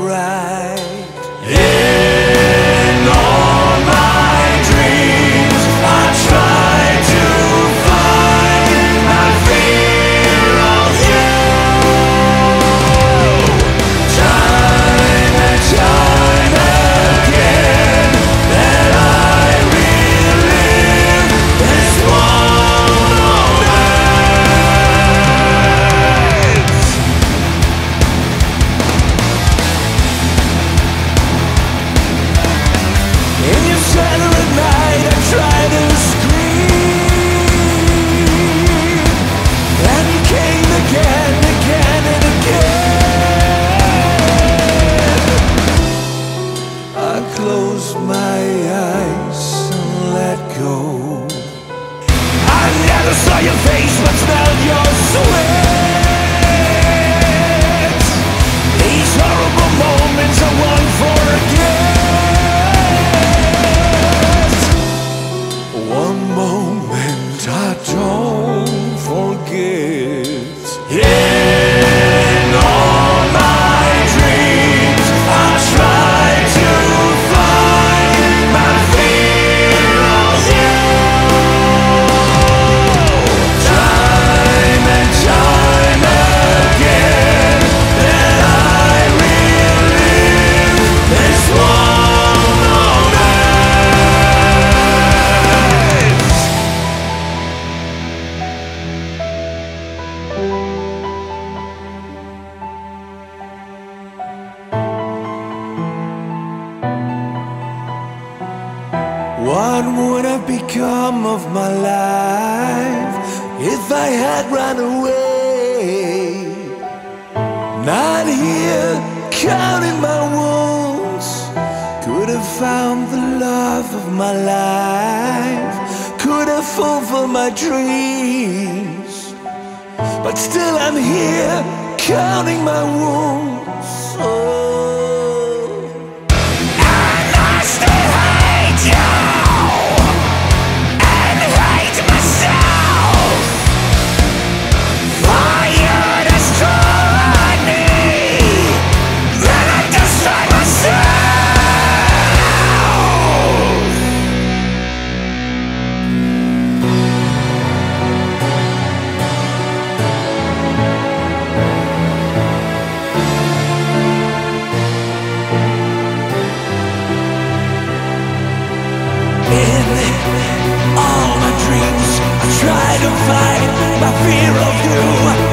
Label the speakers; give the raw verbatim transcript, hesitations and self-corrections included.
Speaker 1: right.
Speaker 2: In all my dreams, I try to find my fear of you. Time and time again, that I relive this moment.
Speaker 1: In your shadow at night, I try to scream, and you came again, again and again. I close my eyes and let go. I never saw your face, but smelled your sweat. These horrible moments I won't forget. One moment I don't forget.
Speaker 2: In all my dreams, I try to find my fear of you. Time and time again, that I relive this one moment.
Speaker 1: What would have become of my life if I had run away? Not here, counting my wounds. Could have found the love of my life. Could have fulfilled my dreams. But still I'm here, counting my wounds. Oh.
Speaker 2: And I still hate you, and hate myself. For you destroyed me, then I destroy myself.
Speaker 1: In all my dreams, I try to fight my fear of you.